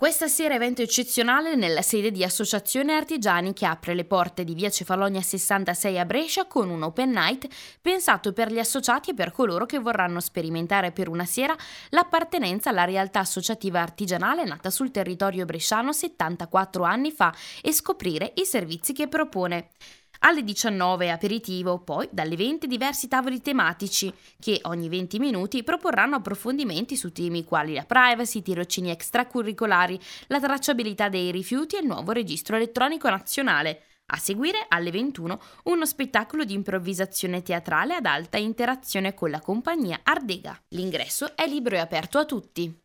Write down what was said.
Questa sera evento eccezionale nella sede di Associazione Artigiani che apre le porte di via Cefalonia 66 a Brescia con un open night pensato per gli associati e per coloro che vorranno sperimentare per una sera l'appartenenza alla realtà associativa artigianale nata sul territorio bresciano 74 anni fa e scoprire i servizi che propone. Alle 19 aperitivo, poi dalle 20 diversi tavoli tematici che ogni 20 minuti proporranno approfondimenti su temi quali la privacy, tirocini extracurricolari, la tracciabilità dei rifiuti e il nuovo registro elettronico nazionale. A seguire, alle 21, uno spettacolo di improvvisazione teatrale ad alta interazione con la compagnia Ardega. L'ingresso è libero e aperto a tutti.